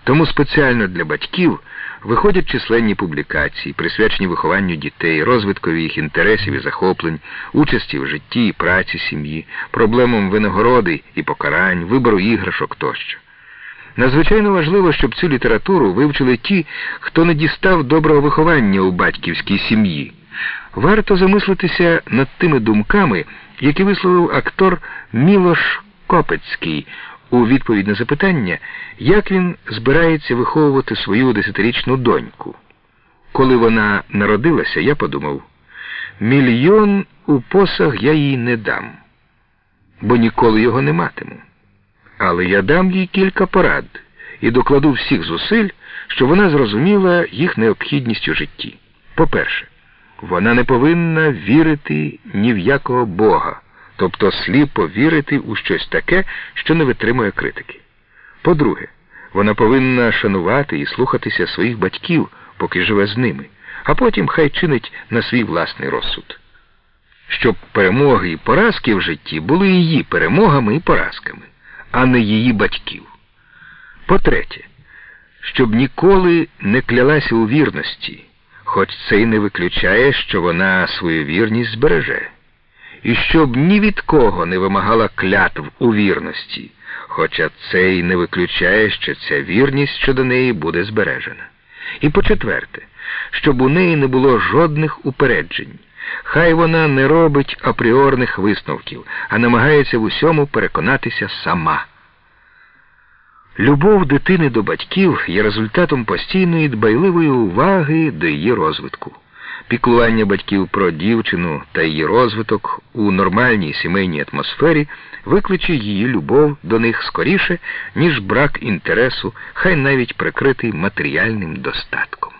Тому спеціально для батьків виходять численні публікації, присвячені вихованню дітей, розвиткові їх інтересів і захоплень, участі в житті і праці сім'ї, проблемам винагороди і покарань, вибору іграшок тощо. Надзвичайно важливо, щоб цю літературу вивчили ті, хто не дістав доброго виховання у батьківській сім'ї. Варто замислитися над тими думками, які висловив актор Мілош Копецький у відповідь на запитання, як він збирається виховувати свою 10-річну доньку. Коли вона народилася, я подумав, мільйон у посаг я їй не дам, бо ніколи його не матиму. Але я дам їй кілька порад і докладу всіх зусиль, щоб вона зрозуміла їх необхідність у житті. По-перше, вона не повинна вірити ні в якого Бога, тобто сліпо вірити у щось таке, що не витримує критики. По-друге, вона повинна шанувати і слухатися своїх батьків, поки живе з ними, а потім хай чинить на свій власний розсуд. Щоб перемоги і поразки в житті були її перемогами і поразками, а не її батьків. По-третє, щоб ніколи не клялася у вірності, хоч це й не виключає, що вона свою вірність збереже. І щоб ні від кого не вимагала клятв у вірності, хоча це й не виключає, що ця вірність щодо неї буде збережена. І по-четверте, щоб у неї не було жодних упереджень. Хай вона не робить апріорних висновків, а намагається в усьому переконатися сама. Любов дитини до батьків є результатом постійної дбайливої уваги до її розвитку. Піклування батьків про дівчину та її розвиток у нормальній сімейній атмосфері викличе її любов до них скоріше, ніж брак інтересу, хай навіть прикритий матеріальним достатком.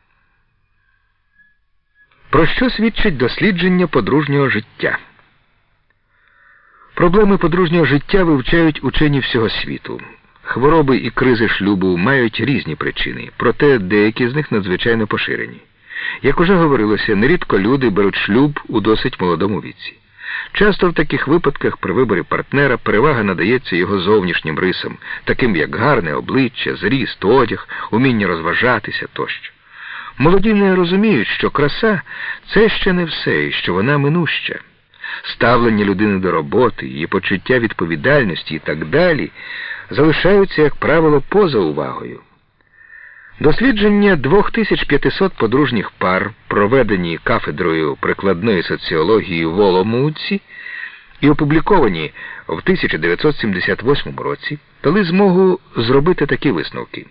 Про що свідчить дослідження подружнього життя? Проблеми подружнього життя вивчають учені всього світу. Хвороби і кризи шлюбу мають різні причини, проте деякі з них надзвичайно поширені. Як уже говорилося, нерідко люди беруть шлюб у досить молодому віці. Часто в таких випадках при виборі партнера перевага надається його зовнішнім рисам, таким як гарне обличчя, зріст, одяг, уміння розважатися тощо. Молоді не розуміють, що краса – це ще не все, і що вона минуща. Ставлення людини до роботи, її почуття відповідальності і так далі залишаються, як правило, поза увагою. Дослідження 2500 подружніх пар, проведені кафедрою прикладної соціології в Оломouці і опубліковані в 1978 році, дали змогу зробити такі висновки.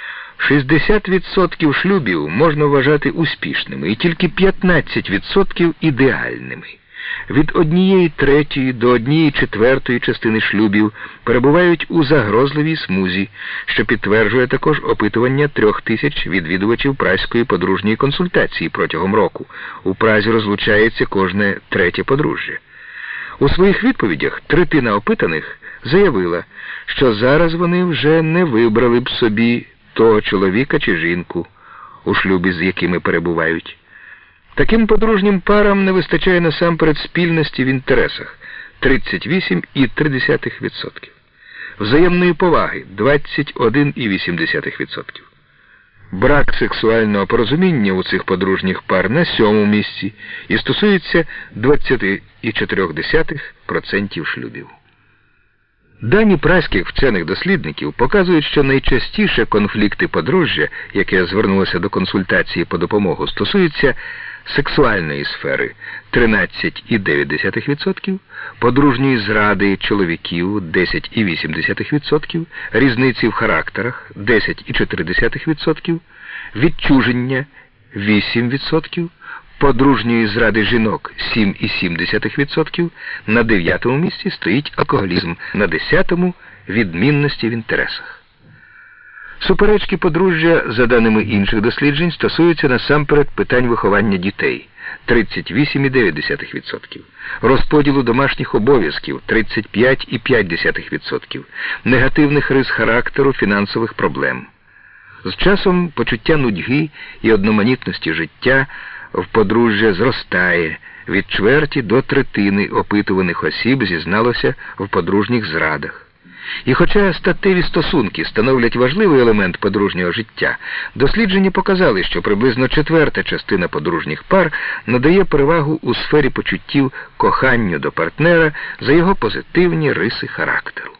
60% шлюбів можна вважати успішними і тільки 15% ідеальними. Від 1/3 до 1/4 частини шлюбів перебувають у загрозливій смузі, що підтверджує також опитування 3000 відвідувачів празької подружньої консультації протягом року. У Празі розлучається кожне третє подружжя. У своїх відповідях третина опитаних заявила, що зараз вони вже не вибрали б собі того чоловіка чи жінку, у шлюбі з якими перебувають. Таким подружнім парам не вистачає насамперед спільності в інтересах – 38,3%. Взаємної поваги – 21,8%. Брак сексуального порозуміння у цих подружніх пар на 7-му місці і стосується 20,4% шлюбів. Дані празьких вчених-дослідників показують, що найчастіше конфлікти подружжя, яке звернулося до консультації по допомогу, стосуються сексуальної сфери – 13,9%, подружньої зради чоловіків – 10,8%, різниці в характерах – 10,4%, відчуження – 8%, подружньої зради жінок – 7,7%, на 9-му місці стоїть алкоголізм, на 10-му – відмінності в інтересах. Суперечки подружжя, за даними інших досліджень, стосуються насамперед питань виховання дітей – 38,9%, розподілу домашніх обов'язків – 35,5%, негативних рис характеру, фінансових проблем. З часом почуття нудьги і одноманітності життя в подружжя зростає, від 1/4 до 1/3 опитуваних осіб зізналося в подружніх зрадах. І хоча статеві стосунки становлять важливий елемент подружнього життя, дослідження показали, що приблизно четверта частина подружніх пар надає перевагу у сфері почуттів коханню до партнера за його позитивні риси характеру.